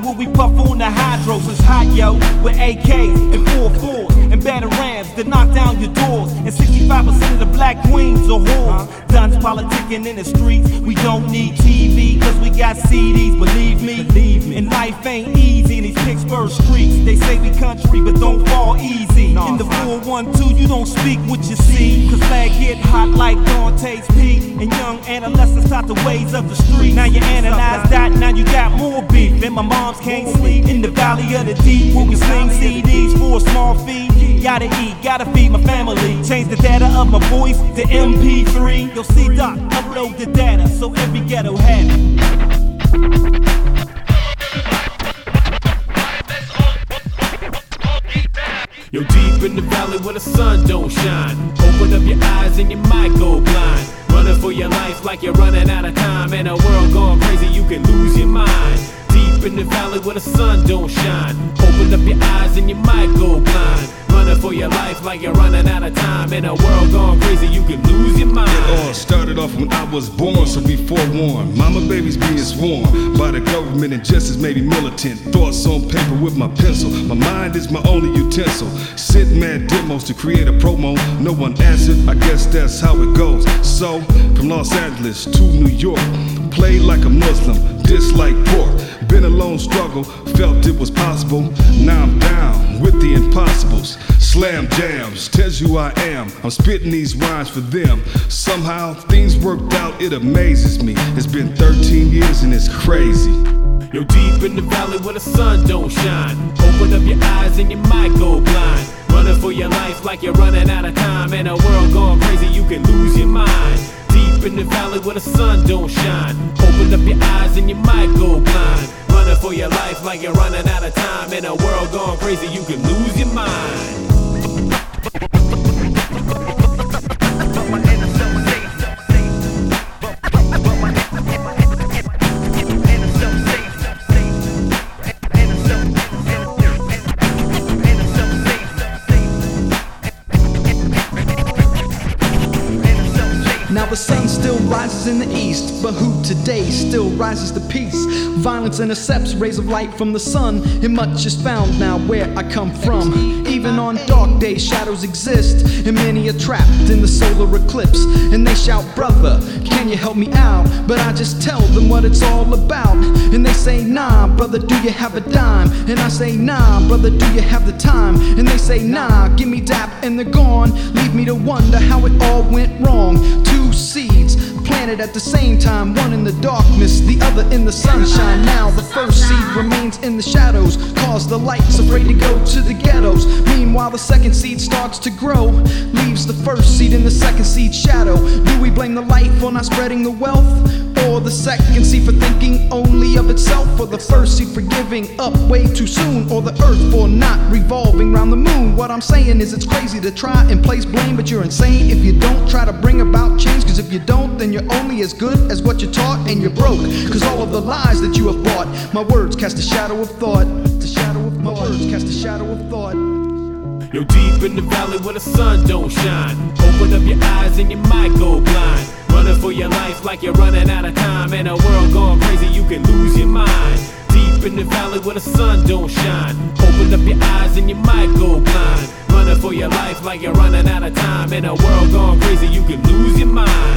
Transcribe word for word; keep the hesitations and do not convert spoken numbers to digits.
jungle, we puff on the hydros. It's hot, yo, with A Ks and four fours and batarams that knock down your doors. And sixty-five percent of the black queens are whores. Done politicking in the streets. We don't need T V, cause we got C Ds, believe me. Believe me. And life ain't easy in these Pittsburgh streets. They say we country, but don't fall easy. In the four one two, you don't speak what you see. Cause flag get hot like Dante's Peak. And young adolescents out the ways of the street. Now you analyze that, now you got more beef. And my moms can't sleep in the valley of the deep, where we sling C Ds for a small fee. Gotta eat, gotta feed my family. Change the data of my voice to M P three. Yo, C-Doc, upload the data so every ghetto has it. Yo, deep in the valley where the sun don't shine. Open up your eyes and you might go blind. Running for your life like you're running out of time. In a world going crazy, you can lose your mind. Deep in the valley where the sun don't shine. Open up your eyes and you might go blind. Running for your life like you're running out of time. In a world going crazy, you can lose your mind. It all started off when I was born, so be forewarned. Mama babies being sworn by the government and just as maybe militant. Thoughts on paper with my pencil. My mind is my only utensil. Sent mad demos to create a promo. No one answered, I guess that's how it goes. So, from Los Angeles to New York, played like a Muslim, dislike pork. Been a lone struggle, felt it was possible. Now I'm down with the impossibles. Slam jams, tells you who I am. I'm spitting these rhymes for them. Somehow things worked out, it amazes me. It's been thirteen years and it's crazy. Yo, deep in the valley where the sun don't shine. Open up your eyes and you might go blind. Running for your life like you're running out of time. In a world going crazy, you can lose your mind. Deep in the valley where the sun don't shine. Open up your eyes and you might go blind. Running for your life like you're running out of time. In a world going crazy, you can lose your mind. Now the sun still rises in the east, but who today still rises to peace? Violence intercepts rays of light from the sun, and much is found now where I come from. Even on dark days, shadows exist, and many are trapped in the solar eclipse. And they shout, brother, can you help me out? But I just tell them what it's all about. And they say, nah, brother, do you have a dime? And I say, nah, brother, do you have the time? And they say, nah, give me dap, and they're gone. Leave me to wonder how it all went wrong. Two seeds planted at the same time, one in the darkness, the other in the sunshine. Now the first seed remains in the shadows, cause the light's afraid to go to the ghettos. Meanwhile the second seed starts to grow, leaves the first seed in the second seed's shadow. Do we blame the light for not spreading the wealth? Or the second seed for thinking only of itself? Or the first seed for giving up way too soon? Or the earth for not revolving round the moon? What I'm saying is it's crazy to try and place blame, but you're insane if you don't try to bring about change. Cause if you don't, then you're only as good as what you're taught, and you're broke. Cause all of the lies that you have bought, my words cast a shadow of thought. The shadow of my words cast a shadow of thought. Yo, deep in the valley where the sun don't shine. Open up your eyes and you might go blind. Running for your life like you're running out of time. In a world going crazy, you can lose your mind. Deep in the valley where the sun don't shine. Open up your eyes and you might go blind. Running for your life like you're running out of time. In a world going crazy, you can lose your mind.